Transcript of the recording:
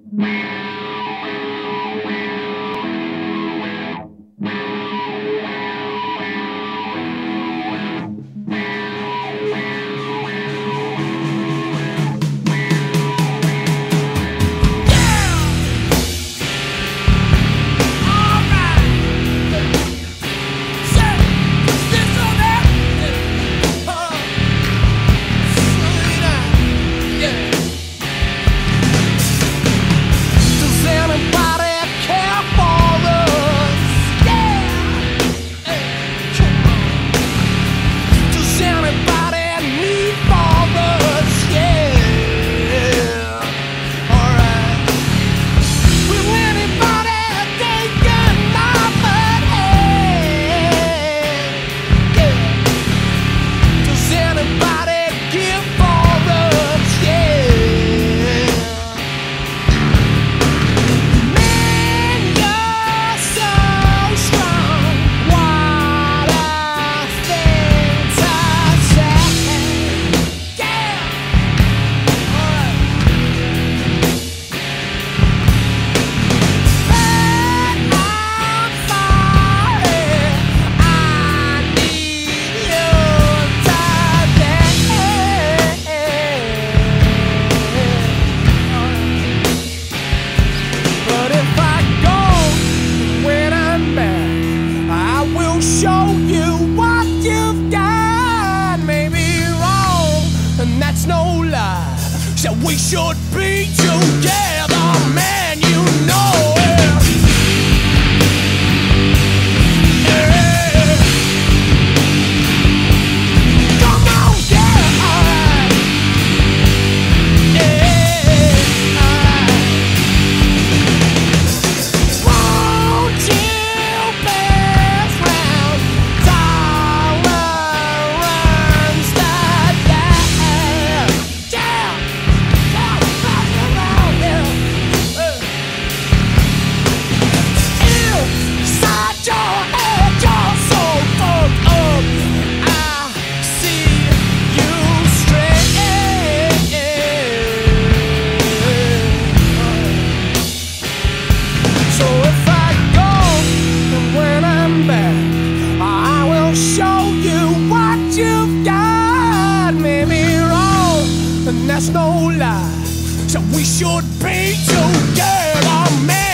Show you what you've got may be wrong, and that's no lie. So we should be together, man, you know it. Yeah. Come on, yeah, alright. Yeah, alright. Won't you pass round? Tolerance that yeah. Inside your head, you're so fucked up. I see you straight. So if I go and when I'm back, I will show you what you've got. Maybe wrong, and that's no lie. So we should be together, man.